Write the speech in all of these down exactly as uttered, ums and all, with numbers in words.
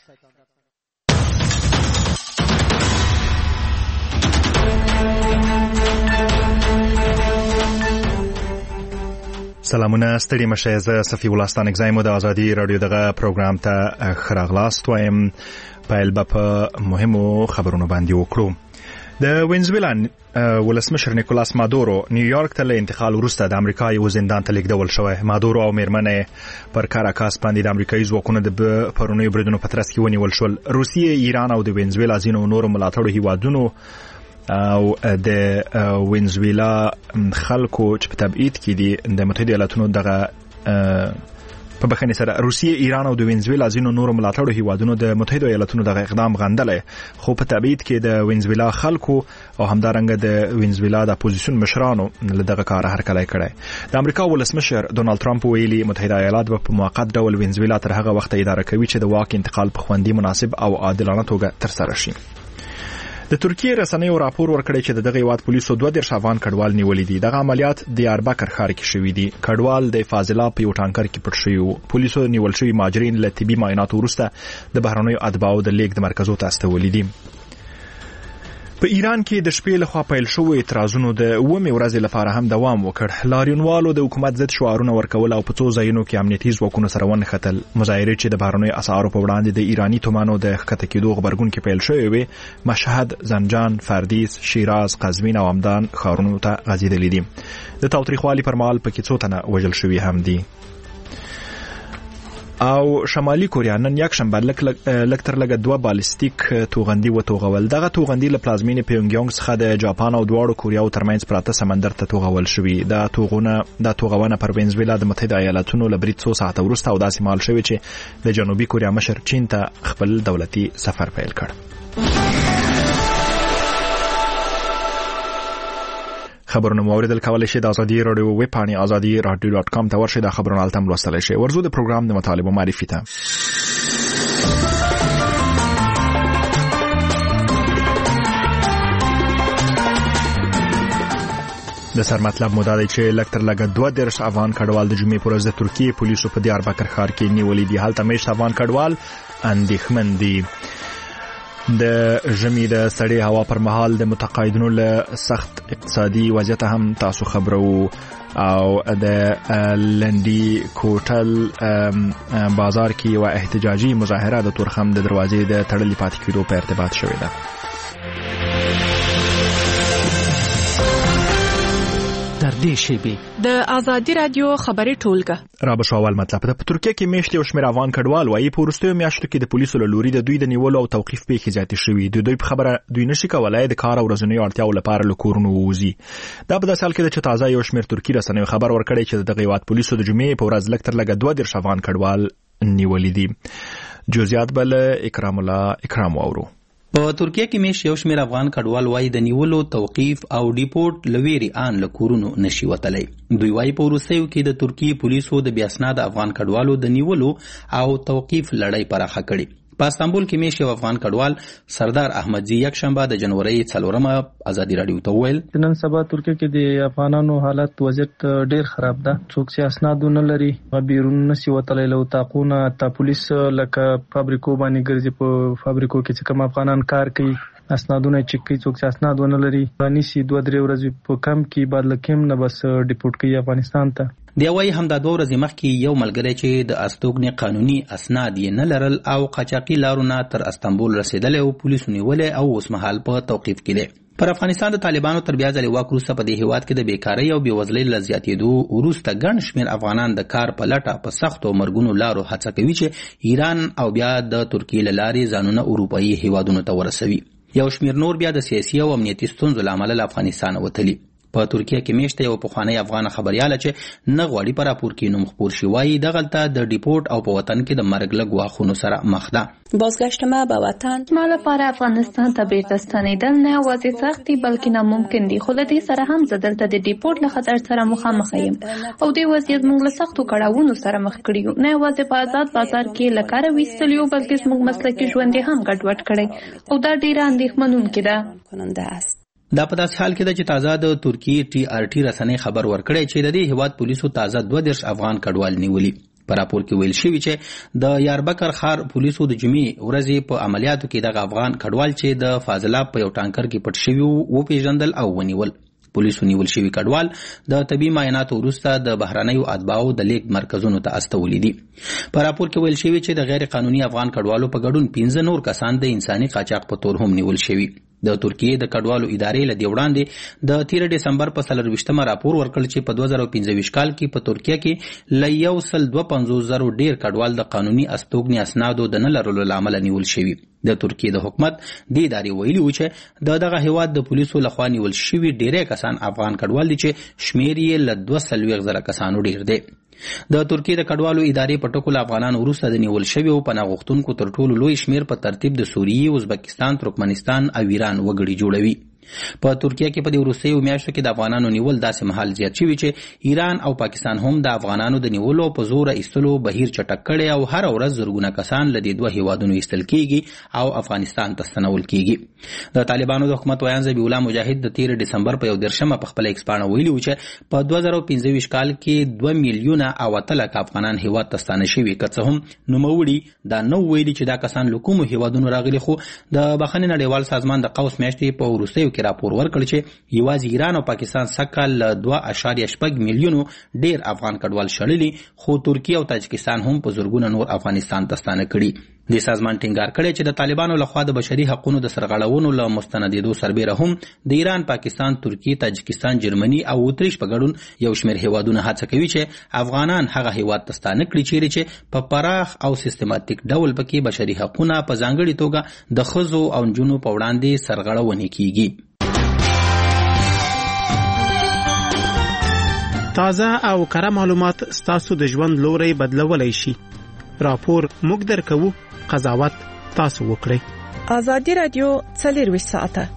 سلامونه، ستړي مشه. زه صفي الله ستانکزی مو د ازادي رادیو دغه پروګرام ته ښه راغلاست وایم. پیل به په مهمو خبرونو باندې وکړو. د وینزویلا ولسمشر نیکولاس مادورو نیویارک ته له انتقال وروسته د امریکا یو زندان ته لیږدول شوی. مادورو او میرمنې پر کاراکاس باندې د امریکایي ځواکونو د پرونیو بریدونو په ترڅ کې ونیول شول. روسیې، ایران او د وینزویلا ځینو نورو ملاتړو هیوادونو او د وینزویلا خلکو چې په تبعید کې دي د متحده ایالاتونو دغه په بخښنې سره روسیې، ایران او د وینزویلا ځینو نورو ملاتړو هیوادونو د متحده ایالاتونو دغه اقدام غندلی، خو په تبعید کې د وینزویلا خلکو او همدارنګه د وینزویلا د اپوزیسیون مشرانو له دغه کاره هرکلی کړی. د امریکا ولسمشر ډونالد ټرمپ ویلي متحده ایالات به په موقت ډول وینزویلا تر هغه وخته اداره کوي چې د واک انتقال په خوندي، مناسب او عادلانه توګه ترسره شي. د ترکیې رسنیو راپور ورکړی چې دغه هیواد پولیسو دوه دېرش افغان کډوال نیولي دي. دغه عملیات دیاربکر ښار کې شوي دي. کډوال د فاضله په یو ټانکر کې پټ شوي وو. پولیسو نیول شوي مهاجرین له طبي معایناتو وروسته د بهرنیو اتباعو د لیږد مرکزو ته استولي دي. په ایران کې د شپې لخوا پیل شوو اعتراضونو د اوومې ورځې لپاره هم دوام وکړ. لاریونوالو د حکومت ضد شعارونه ورکول او په څو ځایونو کې امنیتي ځواکونو سره ونښتل. مظاهرې چې د بهرنیو اسعارو په وړاندې د ایراني تومانو د ښکته کېدو غبرګون کې پیل شوې وې، مشهد، زنجان، فردیس، شیراز، قزوین او همدان ښارونو ته غځېدلي دي. د تاوتریخوالي پر مهال پکې څو تنه وژل شوي هم دي. او شمالي کوریا نن یکشنبه لږ تر لږه دوه بالستیک توغندي وتوغول. دغه توغندي له پلازمینې پیونګیانګ څخه د جاپان او دواړو کوریاو ترمنځ پراته سمندر ته توغول شوي. دا توغونه دا توغونه پر وینزویلا د متحده ایالاتونو له برید څو ساعته وروسته او داسې مهال شوی چې د جنوبي کوریا مشر چین ته خپل دولتي سفر پیل کړ. خبرونه مو اوریدل کولای شئ د ازادي رادیو ویب پاڼې ازادي رادیو ډاټ کام ته ورشئ. دا خبرونه هلته هم لوستلی شئ. ورځو د پروګرام د مطالبو معرفي ته. د سر مطلب مو دا دی چې لږ تر لږه دوه دېرش افغان کډوال د جمعې په ورځ د ترکیې پولیسو په دیاربکر ښار کې نیولي دي. هلته میشت افغان کډوال اندېښمن دي. د ژمي د سړې هوا پر مهال د متقاعدینو له سخت اقتصادي وضعیت هم تاسو خبرو او د لندي کوټل بازار کې یو احتجاجي مظاهره د تورخم د دروازې د تړلې پاتې کېدو په ارتباط شوې ده. در دې شیبې د ازادي رادیو خبري ټولګه را به شو. اول مطلب ده. په ترکیه کې میشت یو شمېر افغان کډوال وایي په وروستیو میاشتو کې د پولیسو له لوري د دوی د نیولو او توقیف پیښې زیاتې شوي. د دوی په خبره دوی نشي کولای د کار او ورځنیو اړتیاو لپاره له کورونو ووځي. دا په داسې حال کې ده چې تازه یو شمېر ترکي رسنیو خبر ورکړی چې دغه هیواد پولیسو د جمعې په ورځ لږ تر لږه دوه دېرش افغان کډوال نیولي دي. جزئیات به له اکرام الله اکرام واورو. په ترکیه کې میش یو شمېر افغان کډوال وایي د نیولو، توقیف او ډیپورټ لویری آن له کورونو نشي وتلی. دوی وایي په وروستیو کې د ترکیې پولیسو د بې اسناده افغان کډوالو د نیولو او توقیف لړۍ پراخه کړې. په استانبول کې میش یو افغان کډوال سردار احمدزي یکشنبه د جنوري څلورمه ازادي رادیو ته وویل نن سبا ترکیه کې د افغانانو حالت وضعیت ډیر خراب ده. څوک چې اسناد نه لري بیرون نشي وتلی له تاقونه تا پولیس لکه فابریکو باندې ګرځي. په فابریکو کې چې کوم افغانان کار کوي اسنادونه چک کوي. څوک چې اسناد ونه لري نشي دوه درې ورځې په کم کې بعد لکم نه بس ډیپورټ کوي افغانستان ته. دی وايي همدا دوه ورځې مخکې یو ملګری چې د استوګنې قانوني اسناد یې نه لرل او قاچاقي لارونه تر استانبول رسیدلی او پولیسو نیولې او اوس مهال په توقیف کې دی. پر افغانستان د طالبانو تر بیا ځلې واک وروسته په دې هیواد کې د بیکارۍ او بېوزلۍ له زیاتېدو وروسته ګڼ شمېر افغانان د کار په لټه په سختو مرګونو لارو هڅه کوي چې ایران او بیا د ترکیې له لارې ځانونه اروپایي هیوادونو ته ورسوي. یو شمېر نور بیا د سیاسي او امنیتي ستونزو له امله له افغانستانه وتلي. په ترکیه کې میشته یو پخوانی افغان خبرياله چې نه غواړي پر راپور کې نوم خپور شي وایي دغلته د ډیپورټ او په وطن کې د مرګ له ګواښونو سره مخ ده. بازگشت ما به وطن ما لپاره افغانستان ته بیرته ستنېدل نه یوازې سخت دي بلکې ناممکن دي. خو له دې سره هم زه دلته د ډیپورټ له خطر سره مخامخ یم او دې وضعیت موږ له سختو کړاوونو سره مخ کړي یو. نه یوازې په آزاد بازار کې له کاره ویستل یو بلکې زموږ مسلکي ژوند هم ګډوډ کړی او دا ډېره اندېښمنونکې ده. دا په داسې حال کې ده چې تازه د ترکیې ټي آر ټي رسنۍ خبر ورکړی چې د دې هیواد پولیسو تازه دوه دېرش افغان کډوال نیولي. په راپور کې ویل شوی چې د یاربکر ښار پولیسو د جمعې ورځې په عملیاتو کې دغه افغان کډوال چې د فاضلاب په یو ټانکر کې پټ شوي وو وپېژندل او ونیول. پولیسو نیول شوي کډوال د طبي معایناتو وروسته د بهرنیو اتباعو د لیږد مرکزونو ته استولي دي. په راپور کې ویل شوي چې د غیر قانوني افغان کډوالو په ګډون پنځه نور کسان د انساني قاچاق په تور هم نیول شوي. د ترکیې د کډوالو ادارې له دې وړاندې د تیر ډسمبر په څلرویشتمه راپور ورکړ چې په دوه زره پنځه ویشت کال کې په ترکیه کې له یو سل دوه پنځوس زرو ډیر کډوال د قانوني استوګنې اسنادو د نه لرلو له امله نیول شوي. د ترکیې د حکومت دې ادارې ویلي و چې د دغه هیواد د پولیسو لخوا نیول شوي ډیری کسان افغان کډوال دي چې شمیر یې له دوه څلوېښت زره کسانو ډیر دی. د ترکیې د کډوالو ادارې په ټکو له افغانانو وروسته د نیول شویو پناه غوښتونکو تر ټولو لوی شمیر په ترتیب د سوریې، ازبکستان، ترکمنستان او ایران وګړي جوړوي. په ترکیه کې په دې وروستیو میاشتو کې د افغانانو نیول داسې مهال زیات شوي چې ایران او پاکستان هم د افغانانو د نیولو په زور ایستلو بهیر چټک کړی او هر ورځ زرګونه کسان له دې دوه هیوادونو ایستل کیږي او افغانستان ته ستنول کیږي. د طالبانو د حکومت ویان ذبیح الله مجاهد د تیر ډسمبر په یو دېرشمه په خپل ایکس پاڼه ویلي و چې په دوه زره پنځه ویشت کال کې دوه میلیونه او اته لکه افغانان هیواد ته ستانه شوي، که څه هم نوموړي دا نه ویلي چې دا کسان له کومو هیوادونو راغلي، خو د بخښنې نړیوال سازمان د قوس میاشتې په وروستیو کې راپور ورکړ چې یوازې ایران او پاکستان سږکال له دوه اعشاریه شپږ میلیونو ډیر افغان کډوال شړلي، خو ترکیه او تاجکستان هم په زرګونه نور افغانستان ته ستانه کړي. د سازمان ټینګار کړی چې د طالبانو لخوا د بشري حقوقو د سرغړونو له مستندېدو سربیره هم د ایران، پاکستان، ترکیه، تاجکستان، جرمني او اتریش په ګډون یو شمېر هیوادونه هڅه کوي چې افغانان هغه هیواد ته ستانه کړي چیرې چې په پراخ او سیستماتیک ډول پکې بشري حقوقونه په ځانګړې توګه د ښځو او نجونو په وړاندې سرغړونې کیږي. تازه او کره معلومات ستاسو د ژوند لوري بدلولای شي. راپور موږ درکوو، قضاوت تاسو وکړئ. ازادي رادیو څلورویشت ساعته.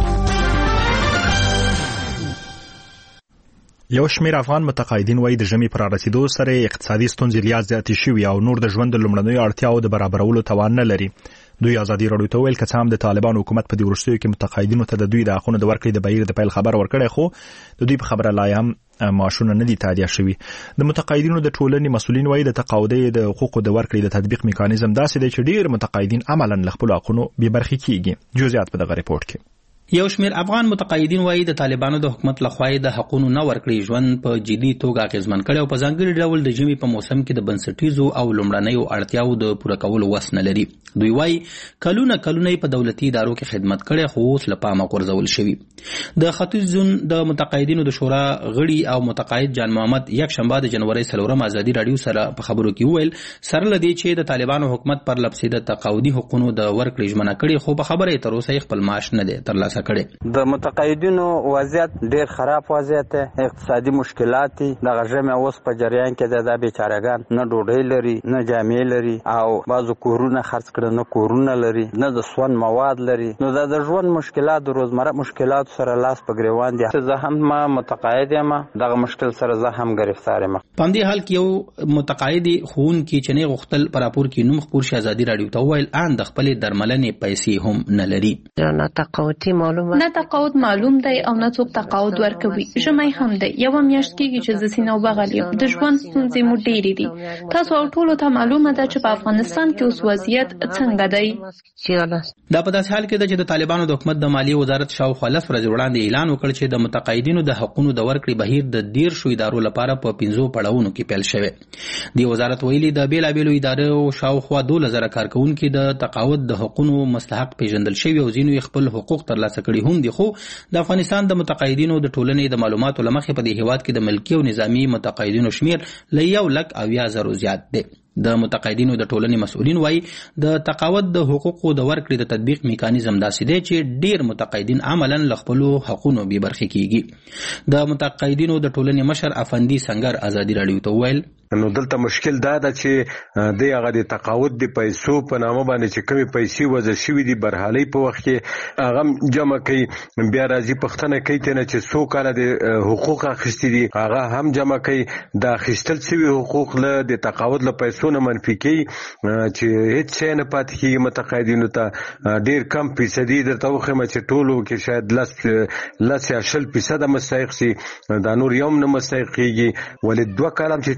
یو شمېر افغان متقاعدین وایي د ژمي پر رسیدو سره اقتصادي ستونزې لا زیاتې شوي او نور د ژوند د لومړنیو اړتیاو د برابرولو توان نه لري. دوی ازادي رادیو ته ویل چې هم د طالبان حکومت په دې وروستیو کې متقاعدینو ته د دوی د حقوقو د ورکړې د بهیر د پیل خبر ورکړی، خو د دوی په خبره لا هم معاشونه نه دي تادیه شوي. د متقاعدینو د ټولنې مسؤلین وایي د تقاعدي د حقوقو د ورکړې د تطبیق میکانیزم داسې دی چې ډیر متقاعدین عملاً له خپلو حقونو بې برخې کیږي. جزئیات په دغه ریپورت کې. یو شمېر افغان متقاعدین وایي د طالبانو د حکومت لخوا د حقونو نه ورکړې ژوند په جدي توګه اغیزمن کړی او په ځانګړي ډول د ژمي په موسم کې د بنسټیزو او لومړنیو اړتیاو د پوره کولو وس نه لري. دوی وایي کلونه کلونه په دولتي ادارو کې خدمت کړي، خو اوس له پامه غورځول شوي. د ختیځ زون د متقاعدینو د شورا غړي او متقاعد جان محمد یک شنبه د جنوري څلورم ازادي رادیو سره په خبرو کې وویل سره لدی چې د طالبانو حکومت پر لپسې د تقاعدي حقوقو د ورکړې ژمنه کړي، خو په خبره تر اوسه خپل معاش نه دی ترلاسه کړی. د متقاعدینو وضعیت ډیر خراب وضعیت دی، اقتصادي مشکلات دي. دغه ژمه اوس په جریان کې د بیچارهګان نه ډوډۍ لري، نه جامې لري او بعضو کورونه خرڅ کړي نه کورونه لري، نه د سون مواد لري. نو دا د ژوند مشکلات، د روزمره مشکلات سره لاس په ګریوان دي. زه هم ما متقاعد یم، دغه مشکل سره زه هم گرفتار یم. په دې حال کې یو متقاعد خون کې چنې غختل پر راپور کې نوم خبر شي ازادي رادیو ته ویل ان د خپل درملنې پیسې هم نه لري. نه تقاعدي معلومات، نه تقاعد معلوم دی او نه څوک تقاعد ورکوي. ژمی هم دی، یو میاشت کېږي چې زه سینه وبغل یم. د ژوند ستونزې مو ډېرې دي. تاسو او ټولو ته معلومه ده چې په افغانستان کې اوس وضعیت څنګه دی. دا په داسې حال کې ده چې د طالبانو د حکومت د مالیې وزارت شاوخوا لس ورځې وړاندې اعلان وکړ چې د متقاعدینو د حقوقو د ورکړې بهیر د دیرشو ادارو لپاره په پنځو پړاوونو کې پیل شوی. د وزارت ویلي د بیلابیلو ادارو شاوخوا دولس زره کارکونکي د تقاعد د حقوقو مستحق پیژندل شوي او ځینو خپل حقوق ترلاسه کړي هم دي، خو د افغانستان د متقاعدینو د ټولنې د معلوماتو لمخې په دې هیواد کې د ملکي او نظامی متقاعدینو شمیر له یو لک اویا زرو زیات دی. د متقاعدینو د ټولنې مسؤلین وایي د تقاعد د حقوقو د ورکړې د تطبیق میکانیزم داسې دی چې ډیر متقاعدین عملاً له خپلو حقونو بې برخې کیږي. د متقاعدینو د ټولنې مشر افندي سنگر ازادي رادیو ته ویل نو دلته مشکل دا ده چې د هغه د تقاعد د پیسو په نامه باندې چې کومې پیسې وضع شوي دي برحالي په وخت کې هغه جمع کوي، بیا راځي پښتنه کوي ته نه چې څو کاله د حقوق اخیستي دي هغه هم جمع کوي. د اخیستل شوي حقوق له د تقاعد له پیسو نه منفي کوي چې هیڅ شی نه پاتې کېږي متقاعدینو ته. ډېر کم فیصدي درته وښیم چې ټولو کې شاید لس لس یا شل فیصده مستحق شي، دا نور یو هم نه مستحق کېږي. ولې دوه کاله چې چا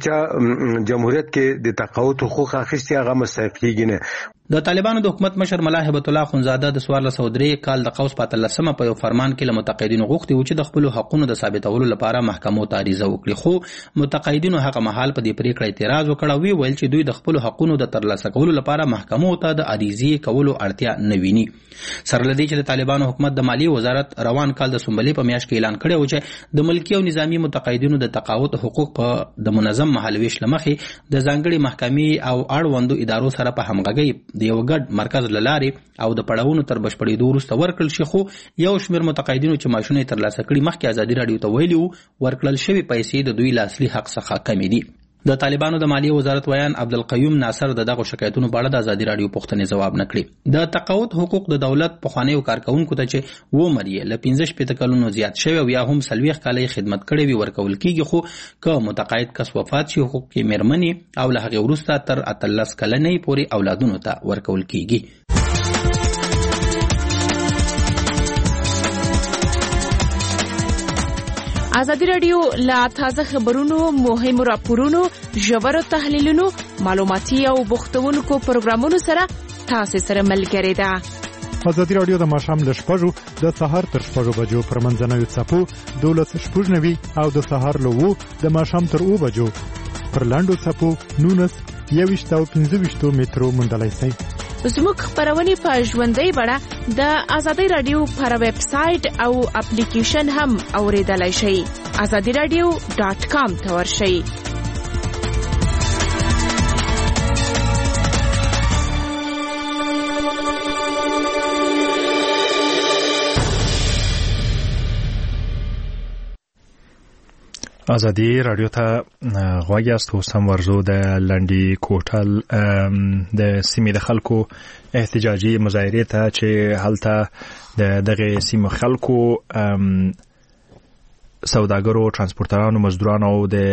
جمهوریت کې د تقاعد حقوق اخیستي هغه مستحق کیږي نه. د طالبانو د حکومت مشر ملا هبت الله خونزاده د څوارلس سوه درې کال د قوس په اتلسمه په یو فرمان کې له متقاعدینو غوښتي و چې د خپلو حقونو د ثابتولو لپاره محکمو ته عریضه وکړي، خو متقاعدینو هغه مهال په دې پریکړه اعتراض وکړ او ویل چې دوی د خپلو حقونو د ترلاسه کولو لپاره محکمو ته د عریضې کولو اړتیا نه ویني. سره له دې چې د طالبانو حکومت د مالیې وزارت روان کال د سنبلې په میاشت کې اعلان کړی و چې د ملکي او نظامی متقاعدینو د تقاعد حقوق په د منظم مهالویش له مخې د ځانګړي محکمې او اړوندو ادارو سره په همغږۍ د یو ګډ مرکز للارې او د پړاوونو تر بشپړېدو وروسته ورکړل شي، خو یو شمېر متقاعدینو چې معاشونه یې ترلاسه کړي مخکې ازادي راډیو ته ویلي وو ورکړل شوي پیسې د دوی له اصلي حق څخه کمې دي. د طالبانو د مالیې وزارت ویان عبدالقیوم ناصر د دغو شکایتونو په اړه د ازادي راډیو پوښتنې ځواب نه کړي. د تقاعد حقوق د دولت پخوانیو کارکوونکو ته چې و عمر یې له پنځه شپېته کلونو زیات شوی او یا هم څلوېښت کاله یې خدمت کړی وي ورکول کیږي، خو که متقاعد کس وفات شي حقوق یې مېرمنې او له هغې وروسته تر اتلس کلنۍ پورې اولادونو ته ورکول کیږي. ازادي راډیو لا تازه خبرونو، مهمو راپورونو، ژورو تحلیلونو، معلوماتي او بوختونکو پروګرامونو سره تاسو سره ملګری ده. ازادي راډیو د ماښام له شپږو د سهار تر شپږو بجو پر منځنوي څپو دولس شپږ نوي او د سهار له اوو د ماښام تر اوو بجو پر لاندو څپو نولس یوویشت او پنځه ویشتو مترو موندلی شئ. زموږ خپرونې په ژوندۍ بڼه د ازادي راډیو پر ویب سایټ او اپلیکیشن هم اوریدلای شئ. ازادي راډیو ډاټ کام ته ورشئ. ازادي راډیو ته غوږ یاست. اوس هم ورځو د لنډي کوټل د سیمې د خلکو احتجاجي مظاهرې ته چې هلته د دغه سیمو خلکو سوداګرو، ترانسپورترانو، مزدورانو او د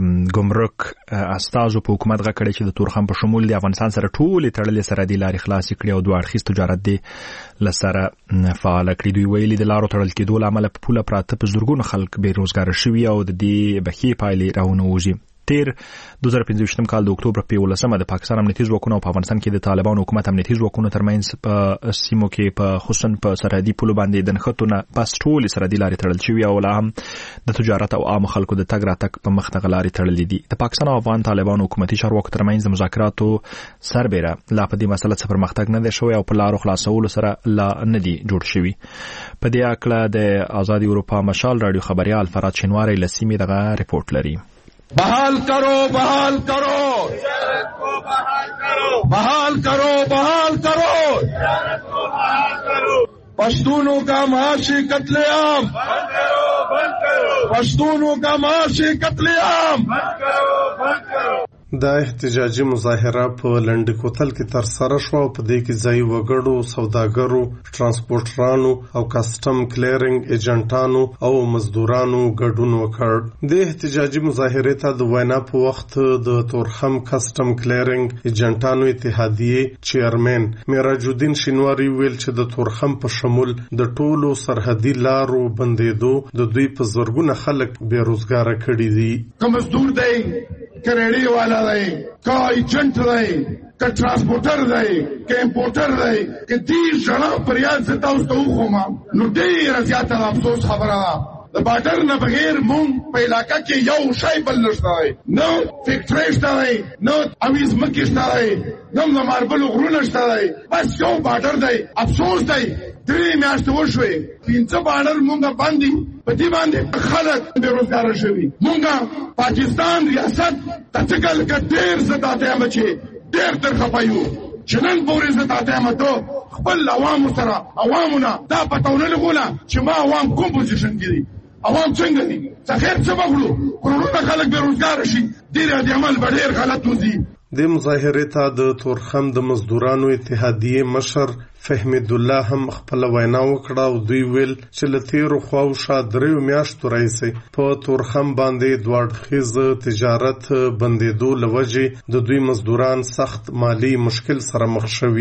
ګمرک استازو په حکومت غږ کړی چې د تورخم په شمول د افغانستان سره ټولې تړلې سرحدي لارې خلاصې کړي او دوه اړخیز تجارت دې له سره فعاله کړي. دوی ویلي د لارو تړل کېدو له امله په پوله پراته په زرګونو خلک بې روزګاره شوي او د دې بښې پایلې راونه وځي. تیر دوه زره پنځه ویشتم کال د اکتوبر په یولسمه د پاکستان امنیتي ځواکونو او په افغانستان کې د طالبانو حکومت امنیتي ځواکونو ترمنځ په سیمو کې په خصوصا په سرحدي پولو باندې د نښتو نه پس ټولې سرحدي لارې تړل شوي او لا هم د تجارت او عامو خلکو د تګ راتګ په مخ دغه لارې تړلې دي. د پاکستان او افغان طالبانو حکومتي چارواکو ترمنځ د مذاکراتو سربیره لا په دې مسله څه پرمختګ نه دی شوی او په لارو خلاصولو سره لا نه دی جوړ شوي. په دې اړه د آزادي اروپا مشال راډیو خبريال فراد شینواری له سیمې دغه ریپورت لري. بحال کرو بحال کرو تجارت کو بحال کرو بحال کرو بحال کرو تجارت کو بحال کرو پشتونوں کا معاشی قتل عام بند کرو بند کرو پشتونوں کا معاشی قتل عام بند کرو بند کرو. دا احتجاجي مظاهره په لنډ کوتل کې تر سره شو او په دې کې ځای وګړو، سوداګرو، ترانسپورټرانو او کسټم کلیرینګ ایجنټانو او مزدورانو ګډون وکړ. د احتجاجي مظاهرې ته د وینا په وخت د تورخم کسټم کلیرینګ ایجنټانو اتحادیې چیرمن میراج الدین شینواری ویل چې د تورخم په شمول د ټولو سرحدي لارو بندېدو د دوی په زرګونه خلک بې روزګاره کړي دي. که مزدور دی، که ریډي والا دی، که ایجنټ دی، که ترانسپورټر دی، که امپورټر دی، که دې ژړا فریاد زه تاسو ته وښوم نو ډېره زیاته د افسوس خبره ده. د باډر نه بغیر مونږ په علاقه کې یو شی بل نشته دی، نه فیکټرۍ شته دی، نه اویز ځمکې شته دی، نه د ماربلو غرونه شته دی، بس یو باډر دی. افسوس دی درې میاشتې وشوې پنځه باډر مونږ باندې په دې باندې خلک بې روزګاره شوي. مونږ پاکستان ریاست ته څه کال که ډېر زه دا ته یم چې ډېر تر خفه یو چې نن پورې زه دا ته یم ته خپل عوامو سره عوامو نه دا پته ونه لګوله چې ما عوام کوم پوزیشن کې دي، عوام څنګه دي، څه خیر څه وکړو کروڑونه خلک بې روزګاره شي. دې رد عمل به ډېر غلط وځي. د مظاهرې ته د تورخم د مزدورانو اتحادیې مشر فهمید الله هم خپل وینا وکړه او دوی ویل چې له تیرو خواوشا دریو میاشتو راهیسې په تورخم باندې دوه اړخیز تجارت بندېدو له وجې د دوی مزدوران سخت مالی مشکل سره مخ شوي.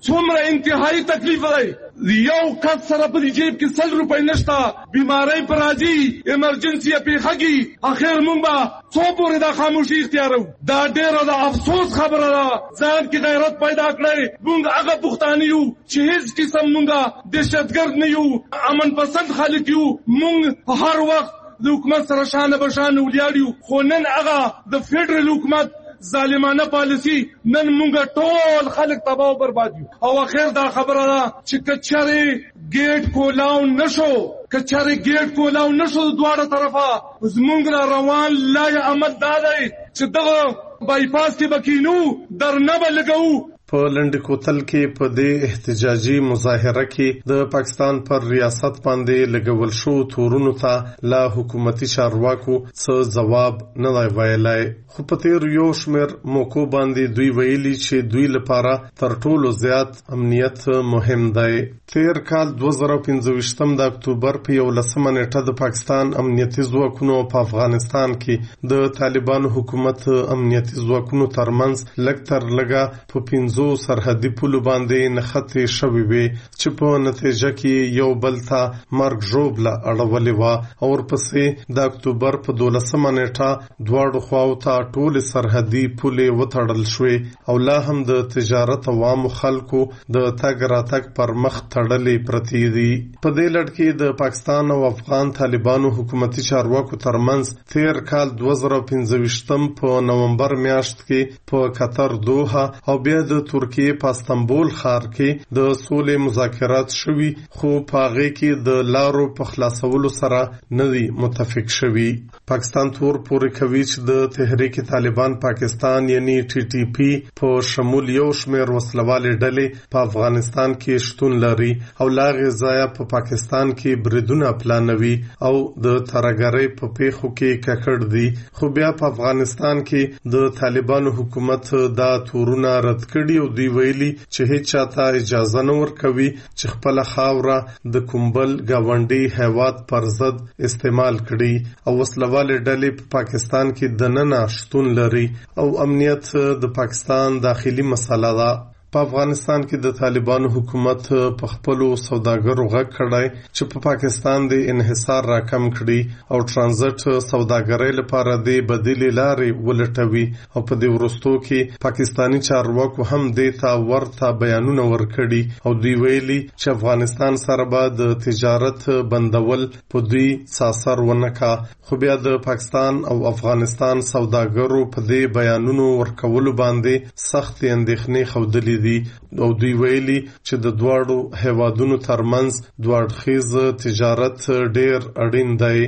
څومره انتهایی تکلیف دی. یو کس سره په جیب کې سل روپۍ نشته، بیماری پر راځي، ایمرجنسي پیښږي، اخر مونږ به څو پورې دا خاموشي اختیارو. دا ډېره د افسوس خبره ده. ځان کې غیرت پیدا کړئ. مونږ هغه پښتانه یو چې هیڅ قسم مونږ دهشتګرد نه یو، امن پسند خلک یو. مونږ هر وخت د حکومت سره شانه بشانه ولاړ یو، خو نن هغه د فیډرل حکومت ظالمانه پالیسی نن مونږ ټول خلک تباہ او برباد یو. او اخر دا خبره ده چې کچره گیټ کولاو نشو، کچره گیټ کولاو نشو دواړه طرفه زمونږ را روان لای عمل دا دی چې دغه بایپاس کې بکینو درنه بلګو. په لنډ کوتل کې په دې احتجاجي مظاهره کې د پاکستان پر ریاست باندې لګول شو تورونو ته لا حکومتي چارواکو څه جواب نه دی ویلای. خو په تیر یو شمېر موقعو باندې دوی ویلي چې دوی لپاره تر ټولو زیات امنیت مهم دی. تیر کال دوه زره پنځه ویشتم د اکتوبر په یولسمه نیټه د پاکستان امنیتي ځواکونو په افغانستان کې د طالبانو حکومت امنیتي ځواکونو ترمنځ لږ تر لږه په پنځو سرحدي پولو باندې نښتې شوې وې چې په نتیجه کې یو بل ته مرګ ژوبله اړولې وه. او ورپسې د اکتوبر په دولسمه نیټه دواړو خواو ته ټولې سرحدي پولې وتړل شوې او لا هم د تجارت او عامو خلکو د تګ راتګ پر مخ تړلې پرتې دي. په دې لړ کې د پاکستان او افغان طالبانو حکومتي چارواکو ترمنځ تیر کال دوه زره پنځه ویشتم په نومبر میاشت کې په قطر دوحه او بیا د ترکیې په استنبول ښار کې د سولې مذاکرات شوي، خو په هغې کې د لارو په خلاصولو سره نه دي متفق شوي. پاکستان تور پورې کوي چې د تحریک طالبان پاکستان یعنی ټي ټي پی په شمول یو شمېر وسلوالې ډلې په افغانستان کې شتون لري او لا غذایا په پاکستان کې بریدونه پلانوي او د ترهګرۍ په پیښو کې ککړ دي. خو بیا په افغانستان کې د طالبانو حکومت دا تورونه رد کړي او دوی ویلي چې هیڅ چاته اجازه نه ورکوي چې خپل خاوره د کومبل گاونډي هیواد پر ضد استعمال کړي او وسلوالې ډلې په پاکستان کې دننه شتون لري او امنیت د پاکستان داخلي مسله ده. په افغانستان کې د طالبانو حکومت په خپلو سوداګرو غږ کړی چې په پاکستان د انحصار راکم کړي او ترانزیت سوداګرۍ لپاره د بدیلې لارې ولټوي او په دې وروستو کې پاکستانی چارواکو هم دې ته ورته بیانونه ورکړي او دوی ویلي چې افغانستان سره به د تجارت بندول په دوی ساسر ونکا. خو بیا د پاکستان او افغانستان سوداګرو په دې بیانونو ورکولو باندې سخت اندېښنې ښودلې دي او دوی ویلي چې د دواړو هیوادونو ترمنځ دوړخیز تجارت ډیر اړین دی.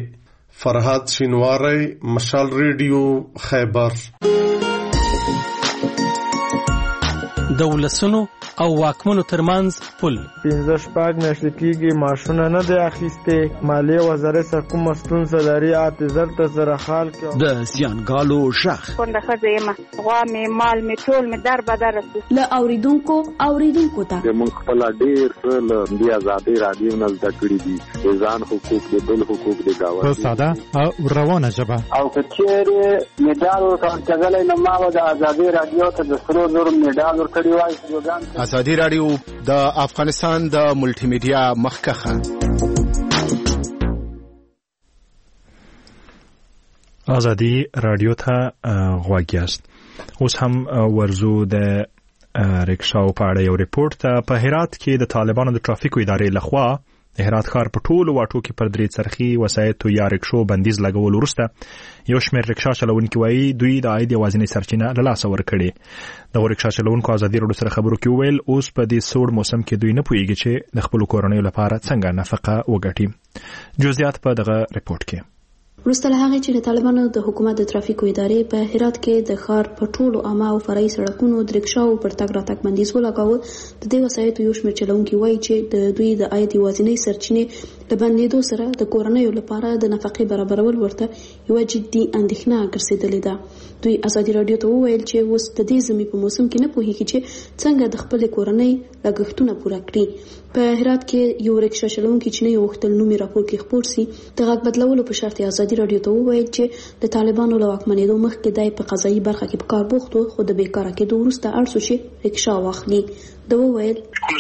فرهاد شینواری، مشال ریډیو، خیبر. د ولسونو او واکمنو ترمنځ پل پنځه شپږ میاشتې کېږي معاشونه نه دی اخیستې. مالیې وزارت سره کومه ستونزه لري اته زر ته زره خال کې د زیانګالو غږ کونډه ښځه یم، غوا مې مال مې ټول مې در بدر رسي له اوریدونکو اوریدونکو ته موږ خپل ډېر څه له دې ازادۍ راډیو نه زده کړي دي، د ځان حقوق د بل حقوق د گاونډي په ساده او روانه ژبه. او که چېرې مډال ورکړلی نو ما به د ازادۍ راډیو ته د سرو زرو مډال ورکړی وای. ازادي راډیو د افغانستان د ملټي میډیا مخکخه. ازادي راډیو ته غوږ یاست. اوس هم ورزو د ریکشاو په اړه یو ریپورت ته. په هرات کې د طالبانو د ترافیکو ادارې لخوا د هرات ښار په ټولو واټو کې پر درې څرخي وسایطو یا ریکشو بندیز لګول وروسته یو شمېر ریکشا چلونکي وایي دوی د عاید یوازینۍ سرچینه له لاسه ورکړې. دغو ریکشا چلونکو ازادي راډیو سره خبرو کې وویل اوس په دې سوړ موسم کې دوی نه پوهېږي چې د خپلو کورنیو لپاره څنګه نفقه وګټي. جزئیات په دغه ریپورت کې. وروسته له هغې چې د طالبانو د حکومت د ترافیکو ادارې په هرات کې د ښار په ټولو عامه او فرعي سړکونو د ریکشاو پر تګ راتګ بندیز ولګاوه، د دې وسایطو یو شمېر چلونکي وایي چې د دوی د عاید یوازینۍ سرچینې له بندېدو سره د کورنیو لپاره د نفقې برابرول ورته یوه جدي اندېښنه ګرځېدلې ده. دوی ازادي راډیو ته وویل چې اوس د دې ژمي په موسم کې نه پوهېږي چې څنګه د خپلې کورنۍ لګښتونه پوره کړي. په هرات کې یو ریکشا چلونکي چې نه یې غوښتل نوم یې راپور کې خپور سي د غږ بدلولو په شرط یې ازادي ازادي رادیو ته وویل چې د طالبانو له واکمنېدو مخکې دی په قضایي برخه کې په کار بوخت و، خو د بیکاره کېدو وروسته اړ شو چې رکشا واخلي. ده وویل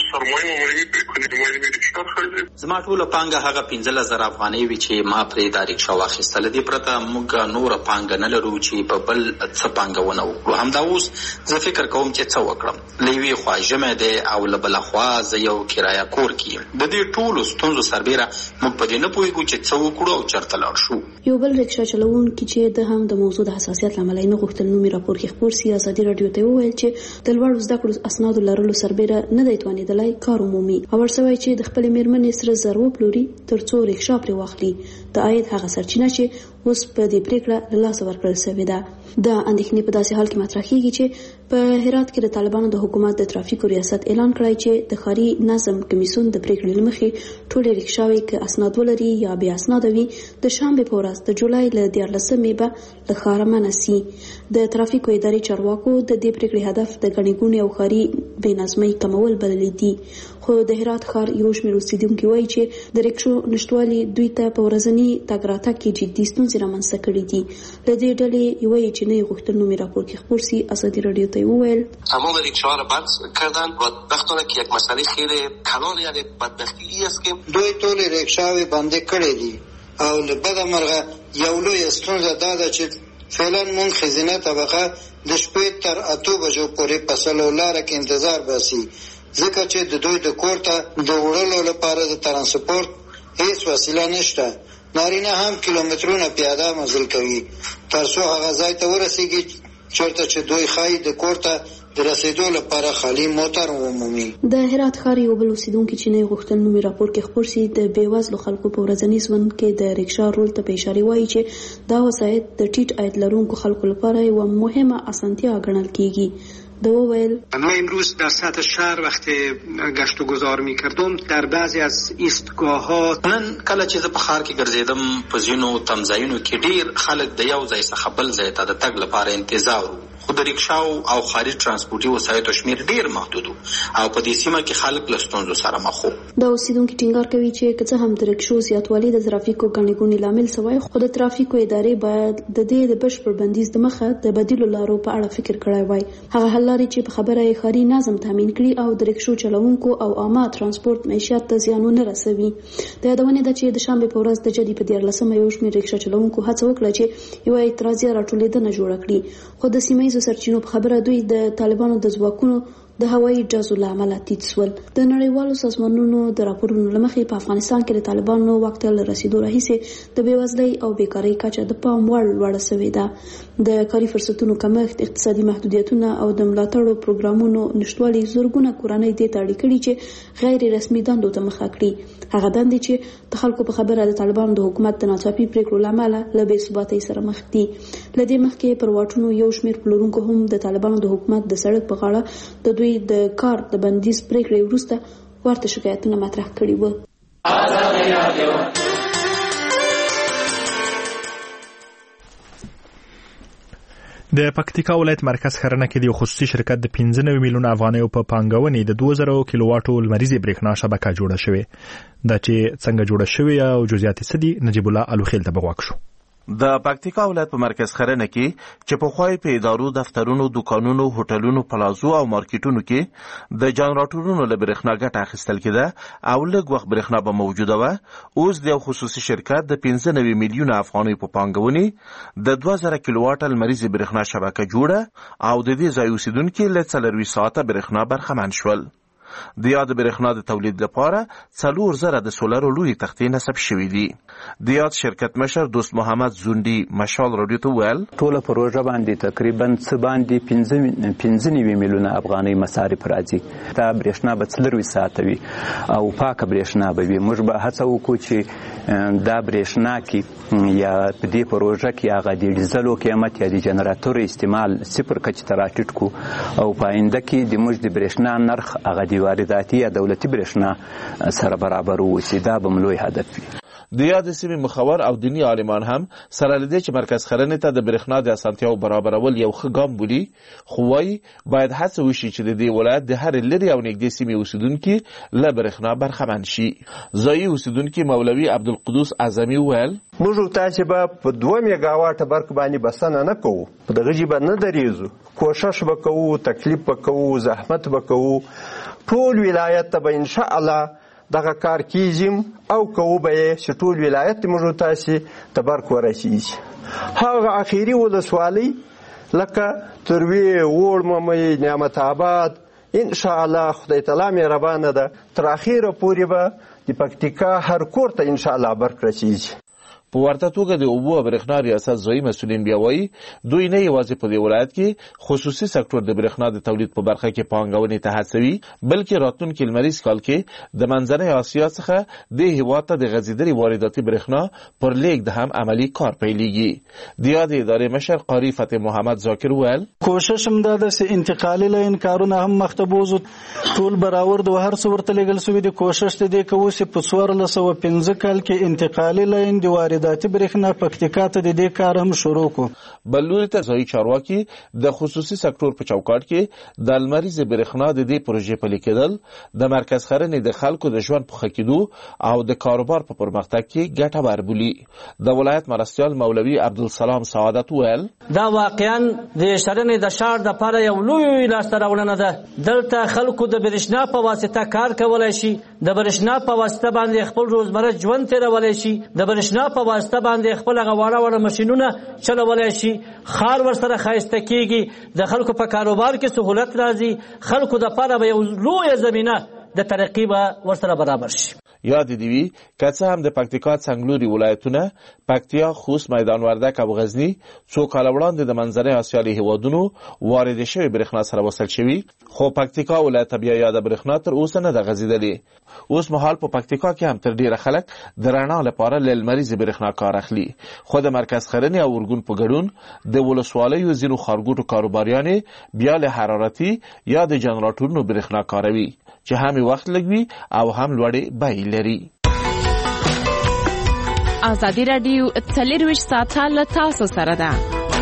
زما ټوله پانګه هغه پنځلس زره افغانۍ وي چې ما پرې دا رکشا واخیستله. دې پرته موږ نوره پانګه نه لرو چې په بل څه پانګونه وکړو. همدا اوس زه فکر کوم چې څه وکړم. له یوې خوا ژمی دی او له بله خوا زه یو کرایه کور کې یم. د دې ټولو ستونزو سربیره موږ په دې نه پوهېږو چې څه وکړو او چېرته لاړ شو. یو بل رکشا چلوونکي چې د هم د موضوع د حساسیت له امله یې نه غوښتل نوم یې راپور کې خپور سي، ازادي رادیو ته وویل چې د لوړو زده کړو اسنادو لرلو سربیره نه دی توانېدلی کار ومومي او ورسوی چې د خپلې مېرمنې سره زر وپلوري تر څو رکشا پرې واخلي. د عاید هغه سرچینه چې اوس په دې پریکړه له لاسه ورکړل شوې ده. د اندېښنې په داسې حال کې مطرح کېږي چې په هرات کې د طالبانو د حکومت د ترافیکو ریاست اعلان کړی چې د ښاري نظم کمیسیون د پریکړې له مخې ټولې رکشاوې که اسناد ولري یا بې اسناده وي د شنبې په ورځ د جولای له دیارلسمې به له ښاره منع سي. د ترافیکو ادارې چارواکو د دې پریکړې هدف د ګڼې ګوڼې او ښاري بې نظمۍ کمول بللی دي. خو د هرات ښار یو شمېر اوسېدونکي وایي چې د رکشو نشتوالي دوی ته په ورځني تګ راتګ کې جدي ستونزې رامنځته کړي دي. له دې ډلې یوه یې چې نه یې غوښتل نوم یې راپور کې خپور سي، ازادي رادیو ته وویل تمام رکشاها را بند کردن و وقتانه که یک مسئله خیلی کلان یعنی بدبختی است که دوی ټول رکشاوې بندې کړې دي او له بده مرغه یو لویه ستونزه دا ده چې فعلا مونږ ښځینه طبقه د شپې تر اتو بجو پورې په سلو لاره کې انتظار باسي، ځکه چې د دوی د کور ته د وړلو لپاره د ترانسپورت هیڅ وسیله نشته. نارینه هم کیلومترونه پیاده مزل کوي تر څو هغه ځای ته ورسیږي چېرته چې دوی ښایي د کور ته د رسیدو لپاره خالي موټر ومومي. د هرات ښار یو بل اوسېدونکي چې نه یې غوښتل نوم یې راپور کې خپور سي د بېوزلو خلکو په ورځني ژوند کې د رکشا رول ته په اشارې وایي چې دا وسایط د ټیټ عاید لرونکو خلکو لپاره یوه مهمه اسانتیا ګڼل کېږي. ده وویل من امروز در سطح شهر وقتی گشت و گذار می کردم در بعضی از ایستگاه ها نن کله چې زه په ښار کې ګرځېدم په ځینو تمځایونو کې ډېر خلک د یو ځای څخه بل ځای ته د تګ لپاره انتظار وو، خو د رکشاو او ښاري ترانسپورټي وسایطو شمېر ډېر محدود و او په دې سیمه کې خلک له ستونزو سره مخ وو. دا اوسېدونکي ټینګار کوي چې که څه هم د رکشو زیاتوالی د ترافیکو ګڼې ګوڼې لامل سوی، خو د ترافیکو ادارې باید د دې د بشپړ بندیز د مخه د بدیلو لارو په اړه فکر کړی وای. هغه حل لارې چې په خبره یې ښاري نظم تامین کړي او د رکشو چلوونکو او عامه ترانسپورت معیشت ته زیان ونه رسوي. د یادونې ده چې د شنبې په ورځ د جدي په دیارلسمه یو شمېر رکشا چلوونکو هڅه وکړه چې یوه اعتراضیه راټولېدنه جوړه کړي، خو د سیمه ییزو سرچینو په خبره دوی د طالبانو د ځواکونو د هوایي ډزو له امله تیت سول. د نړیوالو سازمانونو د راپورونو له مخې په افغانستان کې د طالبانو واک ته له رسېدو راهیسې د بېوزلۍ او بیکارۍ کچه د پام وړ لوړه سوې ده. د کاري فرصتونو کمښت، اقتصادي محدودیتونه او د ملاتړو پروګرامونو نشتوالي زرګونه کورنۍ دې ته اړ کړي چې غیر رسمي دندو ته مخه کړي، هغه دندې چې د خلکو په خبره د طالبانو د حکومت د ناڅاپي پریکړو له امله له بې ثباتۍ سره مخ دي. له دې مخکې پر واټونو یو شمېر پلورونکو هم د طالبانو د حکومت د سړک په غاړه د دوی د کار د بندیز پریکړې وروسته ورته شکایتونه مطرح کړي وو. د پکتیکا ولایت مرکز خرنه کې د خصوصي شرکت د پنځه نوي میلیونه افغانیو په پانګونې د دوه زره کیلو واټو لمریزې برېښنا شبکه جوړه شوې ده. چې څنګه جوړه شوې او جزئیات څه دي، نجیب الله الوخیل ته بغواک شو. د پکتیکا ولایت په مرکز خرنه کې چې په خوای په ادارو، دفترونو، دکانونو، هوټلونو، پلازو او مارکیټونو کې د جنراتورونو له برېښنا ګټه اخیستل کېده او لږ وخت برېښنا به موجوده وه، اوس د یو خصوصي شرکت د پنځه نوي میلیونه افغانیو په پانګونې د دوه زره کیلو واټه لمریزې برېښنا شبکه جوړه او د دې ځای اوسېدونکي له څلرویشت ساعته برېښنا برخمن شول. د یاد برېښنا د تولید لپاره څلور زره د سولرو لوی تختې نصب شوي دي. د یاد شرکت مشر دوست محمد زوندي مشال راډیو ته ویل ټوله پروژه باندې تقریبا څه باندې پنځه نوي میلیونه افغانۍ مصارف راځي. دا برېښنا به څلرویشت ساعته وي او پاکه برېښنا به وي. موږ به هڅه وکړو چې دا برېښنا کې یا په دې پروژه کې هغه د ډیزلو قیمت یا د جنراتور استعمال صفر کچې ته راټیټ کړو او په آینده کې د موږ د برېښنا نرخ هغه د وارداتي یا دولتي برېښنا سره برابر واوسي. دا به لوی هدف وي. د یاد سیمې مخور او دینی عالمان هم سره لدی چې مرکز خرنې ته د برېښنا د اسانتیاو برابرول یو ښه ګام بولي، خو وايي باید هڅه وشي چې د دې ولایت د هر لري او نږدې سیمې اوسیدونکي له برېښنا برخمن شي. ځایي اوسیدونکي مولوي عبدالقدوس اعظمي وویل موږ تاسې به په دوه میګا واټه برق باندې بسنه نه کوو، په دغه ژبه نه درېږو، کوشش به کوو، تکلیف به کوو، زحمت به کوو، ټول ولایت ته به انشاءالله دغه کار کیږي او کوو به یې چې ټول ولایت موږ تاسې ته برق ورسیږي. هغه اخیري ولسوالۍ لکه تروی، وړ ممی، نعمت آباد انشاءالله خدای تعالی مهربانه ده تر اخیره پورې به د پکتیکا هر کور ته انشاءالله برق رسیږي. په ورته توګه د اوبو او برېښنا ریاست ځایي مسؤلین بیا وایي دوی نه یوازې په دې ولایت کې خصوصي سکتور د برېښنا د تولید په برخه کې پانګونې ته هڅوي، بلکې راتلونکي لمریز کال کې د منځنۍ اسیا څخه دې هېواد ته د غځېدلې وارداتي برېښنا پر لیږد هم عملي کار پیلېږي. د یادې ادارې مشر قاري فتح محمد ذاکر وویل کوشش هم دا ده چې انتقالي لاین کارونه هم مخته بوځو، ټول برابر د هر څه ورته لېږل سوي دي. کوشش د دې کوو چې په څوارلس سوه پنځه کال کې انتقالي لاین د وارد ذاتي برېښنا پکتیکا ته د دې کار هم شروع کو. بل لوري ته ځایي چارواکي د خصوصي سکتور په چوکاټ کې د لمریزې برېښنا د دې پروژې پلي کېدل د مرکز خرنې د خلکو د ژوند په ښه کېدو او د کاروبار په پرمختګ کې ګټور بولي. د ولایت مرستیال مولوي عبدالسلام سعادت وویل دا واقعا د شرنې د ښار دپاره یو لوی لاسته راوړنه ده. دلته خلکو د برېښنا په واسطه کار کولی شي، د برېښنا په واسطه باندې خپل روزمره ژوند تېرولی شي، د برېښنا په واسطه باندې خپل هغه واړه واړه ماشینونه چلولی شي، ښار ورسره ښایسته کېږي، د خلکو په کاروبار کې سهولت راځي، خلکو دپاره به یو لویه زمینه د ترقي به ورسره برابر شي. یاد دی وی که څه هم د پکتیکا څنګلوري ولایتونه پکتیا، خوست، میدان وردک او غزنی څو کاله وړاندې د منځنۍ اسیایي هیوادونو وارد شوی برېښنا سره وصل شوي، خو پکتیکا ولایت بیا یاد برېښنا تر اوسه نه ده غځېدلې. اوس مهال په پکتیکا کې هم تر ډیره خلک د رڼا لپاره له لمریزې برېښنا کار اخلي، خو د مرکز خرنې او ارګون په ګډون د ولسوالیو ځینو ښارګوټو کاروباریانې بیا له حرارتي یا د جنراتورونو برېښنا کاروي چې هم وخت لګوي او هم لوړې بیې لري. ازادي راډیو څلرویشت ساعته له تاسو سره ده.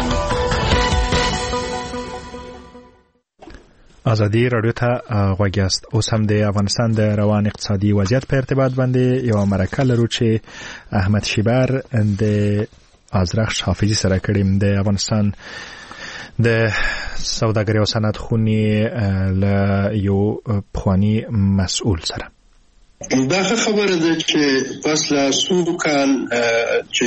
ازادي راډیو ته غوږ یاست. اوس هم د افغانستان د روان اقتصادي وضعیت په ارتباط باندې یو مرکه لرو چې احمد شیبر د ازرخش حافظي سره کړیم د افغانستان د سوداګرۍ او صنعت خونې له یو پخواني مسؤل سره. دا خبره ده چې پس له څو کال چې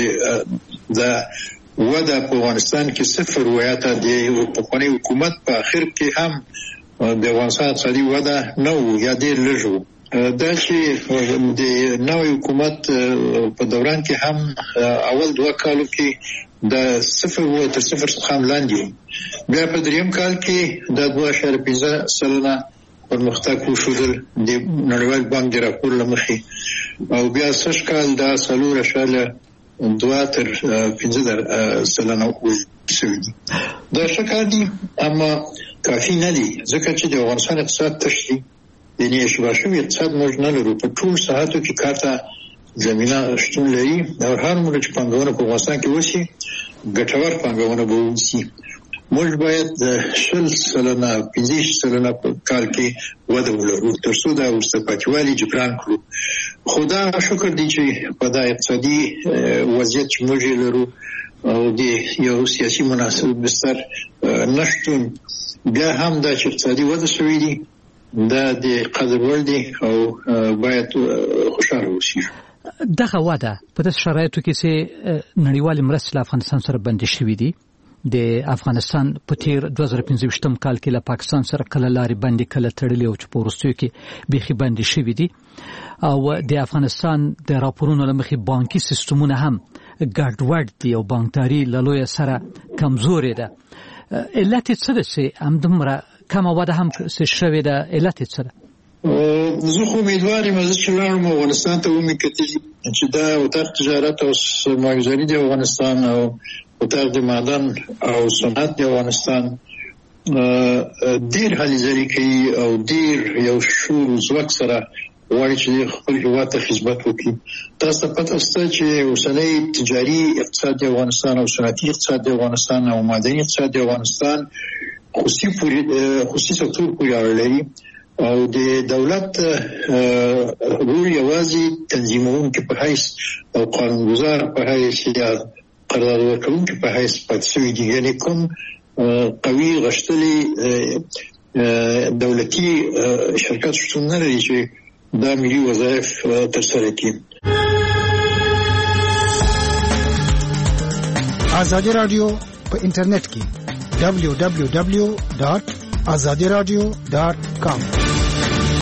د وده په افغانستان کې صفر ویاته د پخواني حکومت په اخر کې هم د افغانستان اقتصادي وده نه و یا ډېر لږ و. دا چې د نوی حکومت په دوران کې هم اول دوه کالو کې د صفر و تر صفر څخه هم لاندې، بیا په دریم کال کې د دوه اعشاریه پنځه سلنه پرمختګ وښودل د نړیوال بانک د راپور له مخې، او بیا سږ کال دا څلور اعشاریه دوه تر پنځه سلنه وشوي دي. دا ښه کار دی اما کافي نه دی، ځکه چې د افغانستان اقتصاد تش دی، یعنې اشباه شوي اقتصاد موږ نه لرو. په ټول ساحاتو کې کار ته زمینه شتون لري او هر موږ چې پانګونه په افغانستان کې وشي ګټور پانګونه به وشي. موږ باید د شل سلنه پنځه سلنه په کال کې وده ولرو تر څو دا ورسته پاتېوالي جبران کړو. خو دا شکر دی چې په دا اقتصادي وضعیت چې موږ لرو او د یو سیاسي مناسب بستر نشتون، بیا هم دا چې اقتصادي وده شوې دي دا د قدر وړ دي او باید خوشحاله اوسو. دغه وده په داسې شرایطو کې چې نړیوالې مرستې له افغانستان سره بندې شوې دي. د افغانستان په تیر دوه زره پنځه ویشتم کال کې له پاکستان سره کله لارې بندې کله تړلې او چې په وروستیو کې بیخي بندې شوې دي، او د افغانستان د راپورونو له مخې بانکي سیستمونه هم ګډوډ دي او بانکداري له لویه سره کمزورې ده. علت یې څه ده چې همدومره کمه وده هم شوې ده؟ علت یې څه ده؟ زه خو امیدوار یم چې لاړم افغانستان ته ومې کتلي چې دا اتاق تجارت او سرمایه‌ګذاري د افغانستان او اتاق د معدن او صنعت د افغانستان ډېر هلې ځلې کوي او ډېر یو شور ځواک سره غواړي چې خپل هیواد ته خدمت وکړي. تاسو ته پته شته چې اوسنی تجاري اقتصاد د افغانستان او صنعتي اقتصاد د افغانستان او معدني اقتصاد د افغانستان خصوصي پوری خصوصي سکتور پورې اړه لري او د دولت رول یوازې تنظیمونکي په حیث او قانونګذار په حیث یا قرارداد ورکوونکي په حیث پاتې شوی دي. یعنې کوم قوي غښتلي دولتي شرکت شتون نه لري چې دا ملي وظایف ترسره کړي. ازادي رادیو په انټرنیټ کې دبلیو دبلیو دبلیو ډاټ ازادي رادیو ډاټ کام